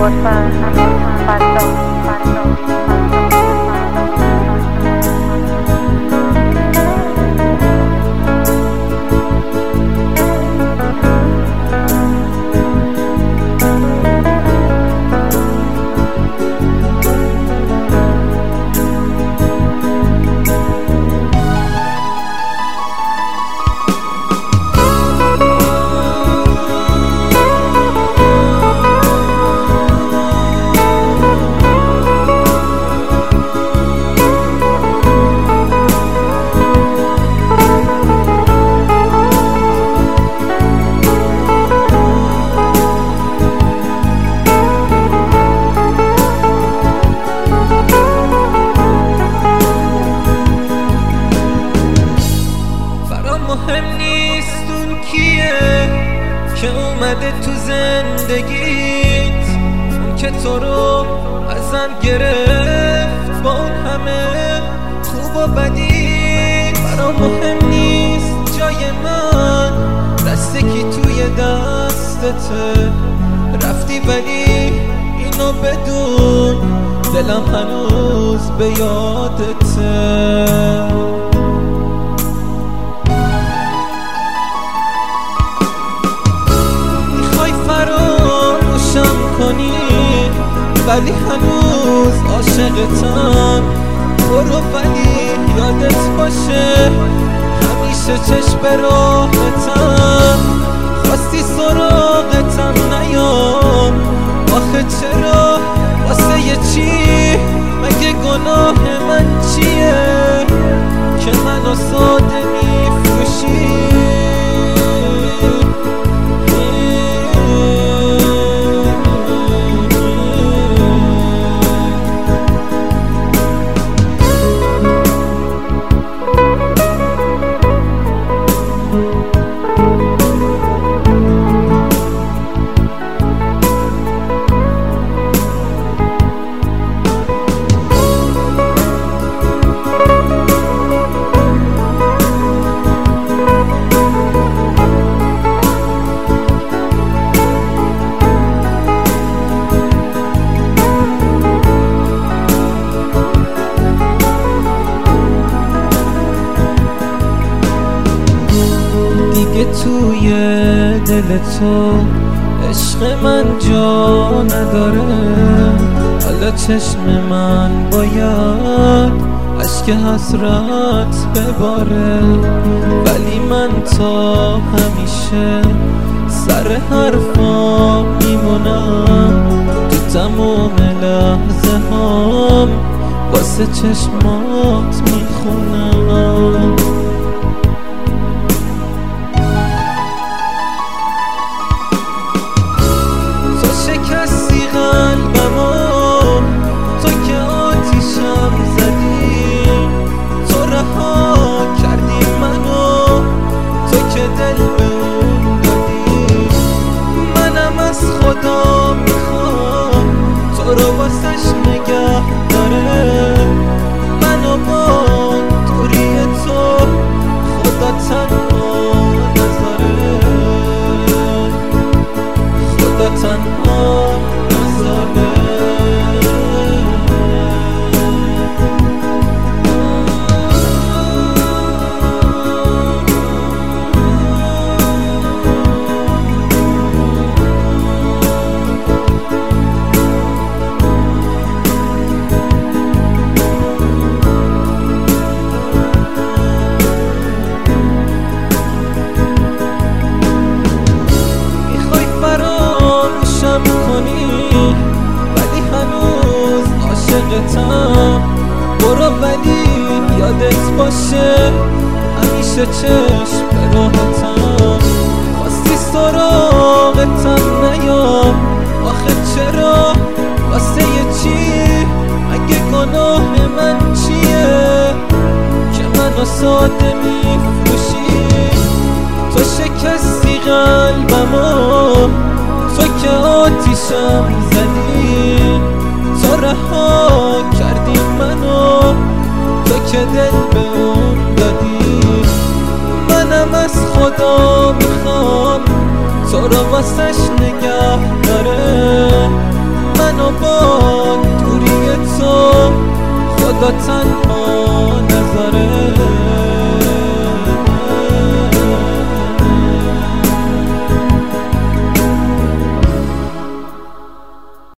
مهم نیست اون کیه که اومده تو زندگیت، اون که تو رو ازم گرفت با اون همه خوب و بدی. برام مهم نیست جای من دست کی توی دستته، رفتی ولی اینو بدون دلم هنوز به یادته. ولی هنوز عاشقتم، برو ولی یادت باشه همیشه چشم به راهتم. خواستی سراغتم نیام، آخه چرا واسه یه چی؟ مگه گناه من چیه که منو ساده میفروشی؟ توی دل تو عشق من جا نداره، حالا چشم من باید اشک حسرت بباره. ولی من تا همیشه سر حرفا میمونم، تو تموم لحظه هام واسه چشمات میخونم. شکستی قلبمو، تو که آتیشم زدی، تو رها کردی منو، تو که دل به اون دادی. منم از خدا میخوام تو رو واسش نگه داره، منو با دوری تو خدا تنها نذاره، خدا تنها نذاره. ولی هنوز عاشقتم، برو ولی یادت باشه همیشه چشم به راهتم. خواستی سراغتم نیام، آخه چرا واسه یه چی؟ اگه گناه من چیه که منو ساده میفروشی؟ تو شکستی قلبمو، تو که آتیشم زدی، تو رها کردی منو، تو که دل به اون دادی. منم از خدا میخوام تو رو واسش نگه داره، خدا تنها نذاره.